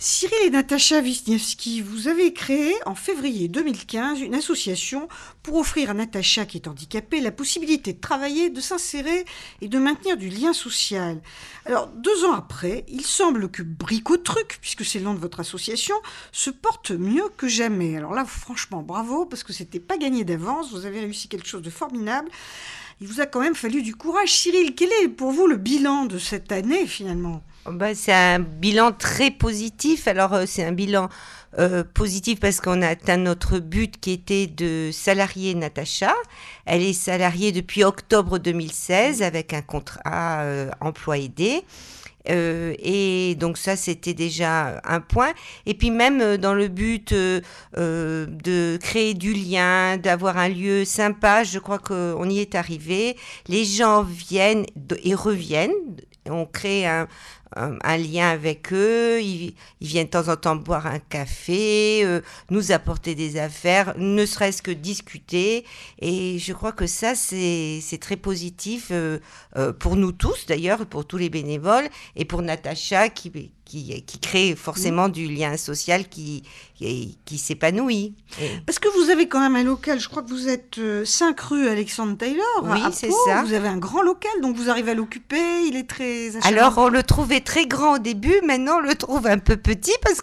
Cyril et Natacha Wisniewski, vous avez créé en février 2015 une association pour offrir à Natacha, qui est handicapée, la possibilité de travailler, de s'insérer et de maintenir du lien social. Alors, 2 ans après, il semble que Bricotruc, puisque c'est le nom de votre association, se porte mieux que jamais. Alors là, franchement, bravo, parce que c'était pas gagné d'avance, vous avez réussi quelque chose de formidable. Il vous a quand même fallu du courage. Cyril, quel est pour vous le bilan de cette année, finalement ? C'est un bilan très positif. Alors, c'est un bilan positif parce qu'on a atteint notre but qui était de salarier Natacha. Elle est salariée depuis octobre 2016 avec un contrat emploi aidé. Et donc ça, c'était déjà un point. Et puis même dans le but de créer du lien, d'avoir un lieu sympa, je crois qu'on y est arrivé. Les gens viennent et reviennent. On crée un lien avec eux, ils viennent de temps en temps boire un café, nous apporter des affaires, ne serait-ce que discuter. Et je crois que ça, c'est très positif pour nous tous, d'ailleurs, pour tous les bénévoles, et pour Natacha qui crée forcément du lien social qui s'épanouit. Parce que vous avez quand même un local, je crois que vous êtes 5 rue Alexandre Taylor. Oui, à c'est Pau. ça. Vous avez un grand local, donc vous arrivez à l'occuper, il est très achalandé. Alors, on le trouvait très grand au début, maintenant on le trouve un peu petit parce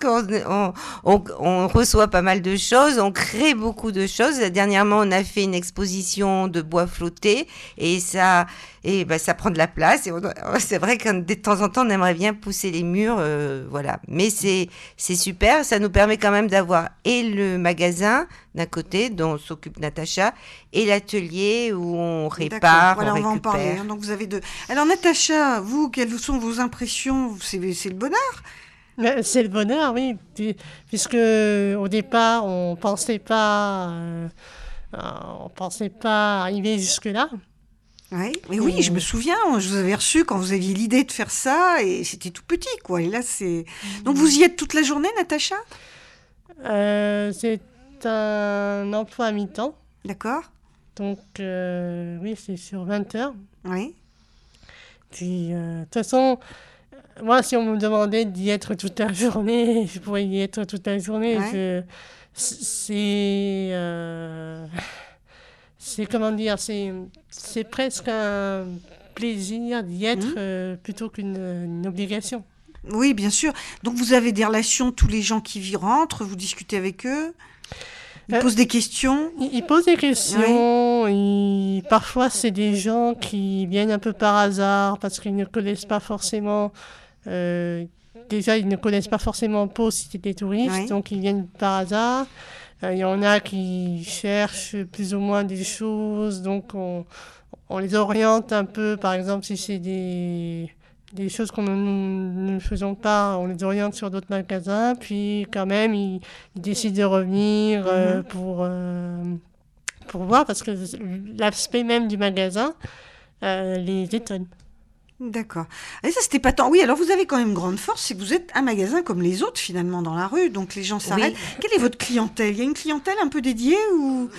qu'on reçoit pas mal de choses, on crée beaucoup de choses. Dernièrement, on a fait une exposition de bois flotté et ça prend de la place. Et c'est vrai que de temps en temps, on aimerait bien pousser les murs, voilà. Mais c'est super, ça nous permet quand même d'avoir et le magasin d'un côté dont s'occupe Natacha et l'atelier où on répare, voilà, on va en récupère. parler. Hein, donc vous avez deux. Alors Natacha, vous, quelles sont vos impressions ? C'est le bonheur ? C'est le bonheur, oui, puisque au départ, on pensait pas arriver jusque-là. Oui, mais oui, je me souviens, je vous avais reçu quand vous aviez l'idée de faire ça, et c'était tout petit, quoi. Et là, c'est... Donc vous y êtes toute la journée, Natacha ? C'est un emploi à mi-temps. D'accord. Donc, oui, c'est sur 20 heures. Oui. Puis, de toute façon, moi, si on me demandait d'y être toute la journée, je pourrais y être toute la journée. Ouais. C'est comment dire, c'est presque un plaisir d'y être plutôt qu'une obligation. Oui, bien sûr. Donc vous avez des relations, tous les gens qui y rentrent, vous discutez avec eux, ils posent des questions. Ils posent des questions, parfois c'est des gens qui viennent un peu par hasard parce qu'ils ne connaissent pas forcément... déjà, ils ne connaissent pas forcément Pau si c'est des touristes, donc ils viennent par hasard. Il y en a qui cherchent plus ou moins des choses, donc on les oriente un peu. Par exemple, si c'est des choses que nous ne faisons pas, on les oriente sur d'autres magasins. Puis quand même, ils décident de revenir pour voir, parce que l'aspect même du magasin les étonne. D'accord. Et ça, c'était pas tant... Oui, alors vous avez quand même une grande force, c'est que vous êtes un magasin comme les autres, finalement, dans la rue, donc les gens s'arrêtent. Oui. Quelle est votre clientèle ? Il y a une clientèle un peu dédiée ou...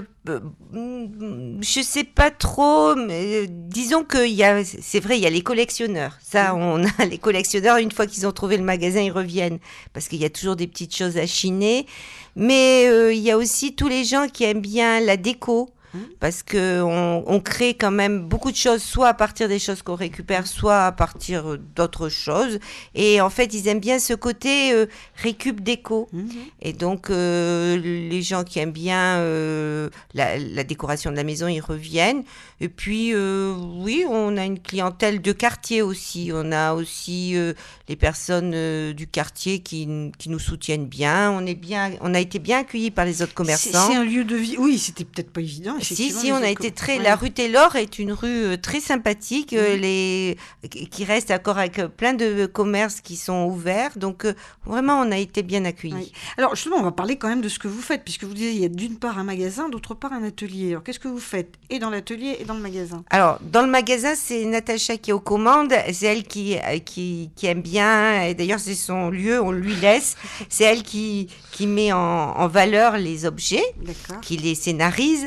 Je sais pas trop, mais disons que c'est vrai, il y a les collectionneurs. Ça, on a les collectionneurs, une fois qu'ils ont trouvé le magasin, ils reviennent, parce qu'il y a toujours des petites choses à chiner. Mais il y a aussi tous les gens qui aiment bien la déco. Parce qu'on crée quand même beaucoup de choses, soit à partir des choses qu'on récupère, soit à partir d'autres choses. Et en fait, ils aiment bien ce côté récup déco. Et donc, les gens qui aiment bien la décoration de la maison, ils reviennent. Et puis, oui, on a une clientèle de quartier aussi. On a aussi les personnes du quartier qui nous soutiennent bien. On a été bien accueillis par les autres commerçants. C'est un lieu de vie. Oui, c'était peut-être pas évident. Si, on a été très... Ouais. La rue Taylor est une rue très sympathique, qui reste encore avec plein de commerces qui sont ouverts. Donc, vraiment, on a été bien accueillis. Oui. Alors, justement, on va parler quand même de ce que vous faites, puisque vous disiez, il y a d'une part un magasin, d'autre part un atelier. Alors, qu'est-ce que vous faites, et dans l'atelier et dans le magasin ? Alors, dans le magasin, c'est Natacha qui est aux commandes. C'est elle qui aime bien. Et d'ailleurs, c'est son lieu, on lui laisse. C'est elle qui met en valeur les objets, qui les scénarise.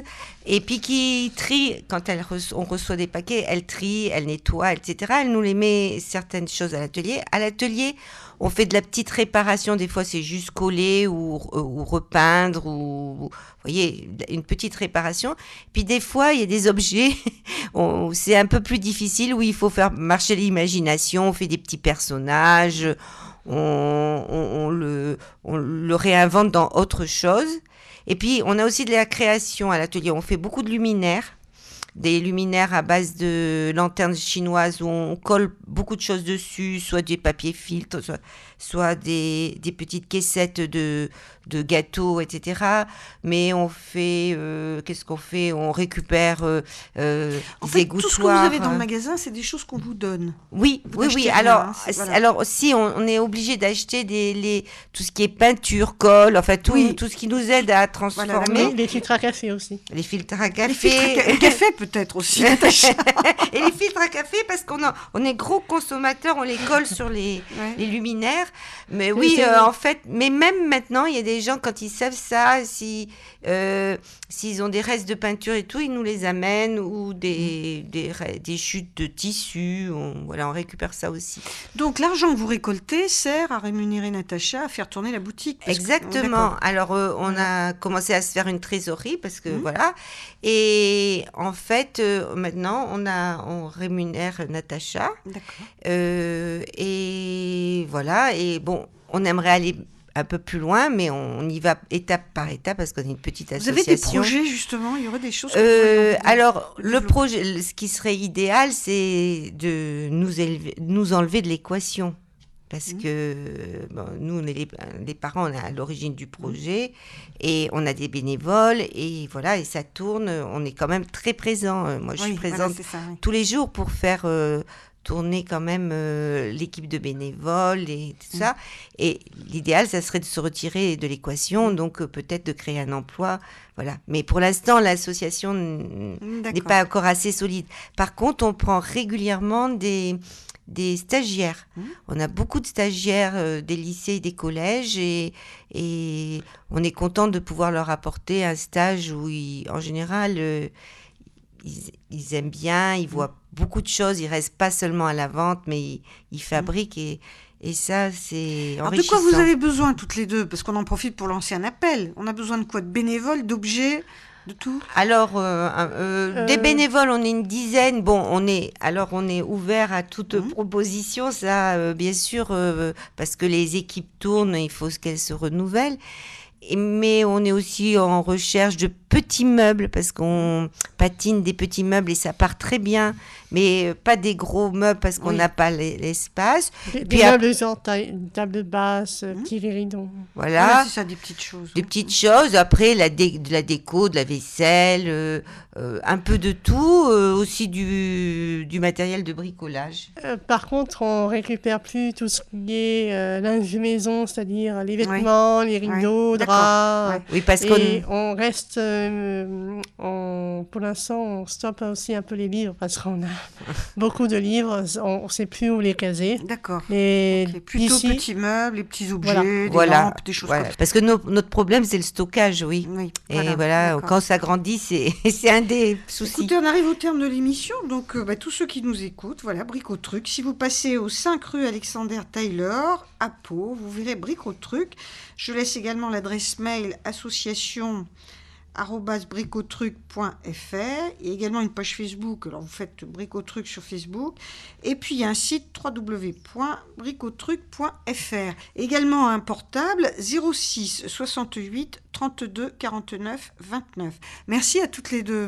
Et puis qui trie, quand on reçoit des paquets, elle trie, elle nettoie, etc. Elle nous les met certaines choses à l'atelier. À l'atelier, on fait de la petite réparation. Des fois, c'est juste coller ou repeindre ou, vous voyez, une petite réparation. Puis des fois, il y a des objets, c'est un peu plus difficile, où il faut faire marcher l'imagination. On fait des petits personnages, on le réinvente dans autre chose. Et puis, on a aussi de la création à l'atelier. On fait beaucoup de luminaires, des luminaires à base de lanternes chinoises où on colle beaucoup de choses dessus, soit des papiers filtres, soit des petites caissettes de gâteaux, etc. Mais on fait, qu'est-ce qu'on fait ? On récupère des égouttoirs. Tout ce que vous avez dans le magasin, c'est des choses qu'on vous donne. Oui. Rien, Alors si on est obligé d'acheter tout ce qui est peinture, colle, enfin tout ce qui nous aide à transformer. Voilà, les filtres à café aussi. Les filtres à café. Le café peut-être aussi. Et les filtres à café, parce qu'on est gros consommateurs, on les colle sur les luminaires. Mais oui, en fait, mais même maintenant, il y a des gens, quand ils savent ça, s'ils ont des restes de peinture et tout, ils nous les amènent, ou des chutes de tissu, on récupère ça aussi. Donc l'argent que vous récoltez sert à rémunérer Natacha, à faire tourner la boutique. Exactement. Alors on a commencé à se faire une trésorerie, parce que voilà. Et en fait, maintenant, on rémunère Natacha. D'accord. Et voilà. Et bon, on aimerait aller un peu plus loin, mais on y va étape par étape, parce qu'on est une petite association. Vous avez des projets, justement ? Il y aurait des choses alors, le projet, ce qui serait idéal, c'est de nous enlever de l'équation. Parce que nous, on est les parents, on est à l'origine du projet, et on a des bénévoles, et voilà, et ça tourne. On est quand même très présent. Moi, je suis présente tous les jours pour faire tourner quand même l'équipe de bénévoles et tout ça. Et l'idéal, ça serait de se retirer de l'équation, donc peut-être de créer un emploi. Voilà. Mais pour l'instant, l'association n'est pas encore assez solide. Par contre, on prend régulièrement des stagiaires. On a beaucoup de stagiaires des lycées et des collèges, et on est content de pouvoir leur apporter un stage où, en général, ils aiment bien, ils voient beaucoup de choses, ils restent pas seulement à la vente, mais ils fabriquent, et ça, c'est enrichissant. Alors, de quoi vous avez besoin toutes les deux ? Parce qu'on en profite pour lancer un appel. On a besoin de quoi ? De bénévoles, d'objets ? De tout ? Alors, des bénévoles, on est une dizaine. Bon, on est ouvert à toute proposition, ça, bien sûr, parce que les équipes tournent, il faut qu'elles se renouvellent. Mais on est aussi en recherche de petits meubles, parce qu'on patine des petits meubles et ça part très bien, mais pas des gros meubles parce qu'on n'a pas l'espace. Des meubles genre une table basse, petits rideaux. Voilà, c'est ça, des petites choses. Des petites choses. Après, de la déco, de la vaisselle, un peu de tout, aussi du matériel de bricolage. Par contre, on récupère plus tout ce qui est linge de maison, c'est-à-dire les vêtements, les rideaux, draps. Oui, parce on reste, pour l'instant, on stoppe aussi un peu les livres, parce qu'on a beaucoup de livres, on ne sait plus où les caser. D'accord. Plutôt petits meubles, les petits objets, des lampes, des choses comme ça. Parce que notre problème, c'est le stockage, oui. Et voilà, quand ça grandit, c'est un des soucis. Écoutez, on arrive au terme de l'émission, donc tous ceux qui nous écoutent, voilà, Bricotruc. Si vous passez au 5 rue Alexander Taylor, à Pau, vous verrez Bricotruc. Je laisse également l'adresse mail association@bricotruc.fr. Il y a également une page Facebook, alors vous faites Bricotruc sur Facebook. Et puis il y a un site www.bricotruc.fr. Également un portable 06 68 32 49 29. Merci à toutes les deux.